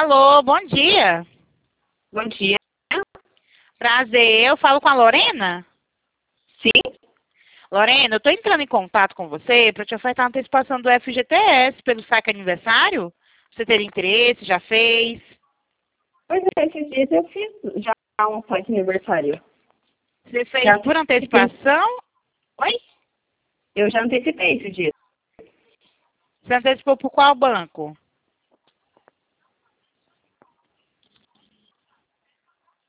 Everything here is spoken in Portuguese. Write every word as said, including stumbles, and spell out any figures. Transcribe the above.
Alô, bom dia. Bom dia. Prazer, eu falo com a Lorena? Sim? Lorena, eu estou entrando em contato com você para te ofertar uma antecipação do F G T S pelo saque aniversário. Você teria interesse? Já fez? Pois é, esses dias eu fiz já um saque aniversário. Você fez Já por antecipei. antecipação? Oi? Eu já antecipei esses dias. Você antecipou por qual banco?